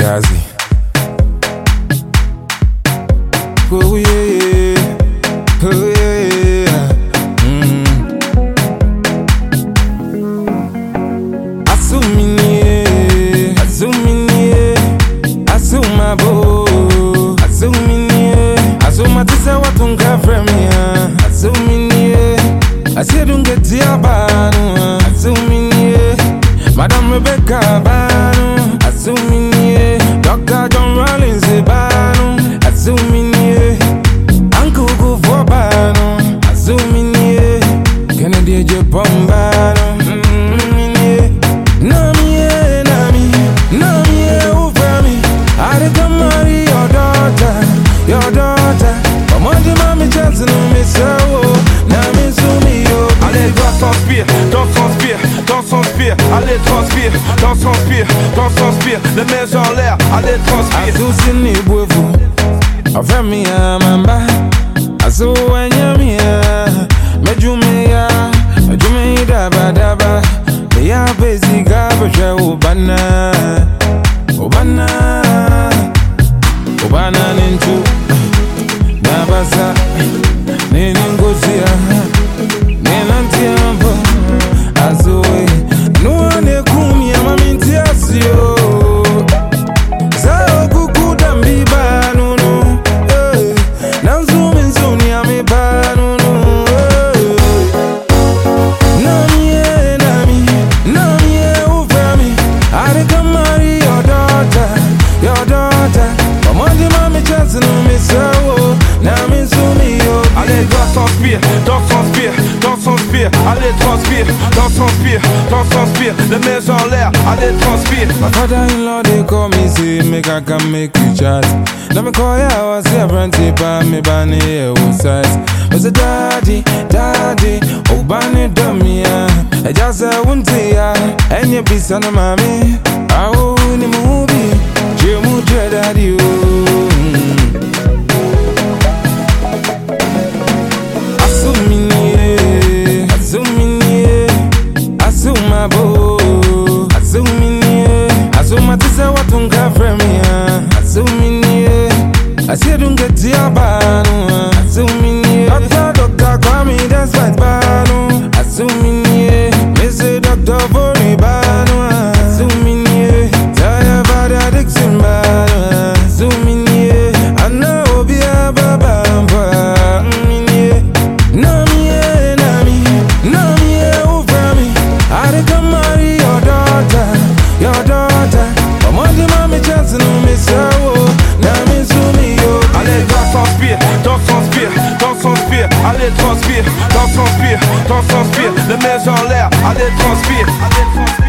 Gazi. Oh yeah, oh yeah. Asumabo, Asuma tisa watunga fremia, Asuminie, Asidunge tiabanu, Asuminie, Madame Rebecca Banu, Asuminie, Dr. John Rollins Banu, Asuminie, Uncle Kufu Banu, Asuminie, Kennedy Japan Banu. Your daughter, I'm on the mommy chance to me so. Now me so me yo. Allez, danse en spire, allez transpire, danse en spire, les mains en l'air, allez transpire. Azu sini buevu, afemi ya mamba, azu wanyami ya, mejume daba, ya bezi gabashe Ubana nintu Nabasa Niningozia Ninantiambo Azoe Nuane kumi ya maminti asio Sao kukuda mbiba nunu Nanzumi nzuni ya miba nunu Namie ufami Arikamari your daughter Mondi mami chance no me so. Now me so me yo. Allez, danse en spire, allez transpire, danse en spire, les mains en l'air, allez transpire. My father-in-law they call me say make I can make you chat. Now me call ya I was a brandy pa me bani e size. I say daddy, obani dumia. I just say wunti ya, and you be son of mommy. I own the movie, Jemu daddy Asuma tisa watunga fremia, Asuminie, Asidunge tiabanu, Asuminie, Dr. Kwame that's right banu, Asuminie, Mr. Dr. Bori banu, Asuminie, Taya Bada Dixon banu, Asuminie, Anna Obia Baba, Namie ufami, Arikamari your daughter, I'm on the mommy chance no me so. Now me so me yo. Allez, danse en spire, allez transpire, danse en spire, les mains en l'air, allez transpire.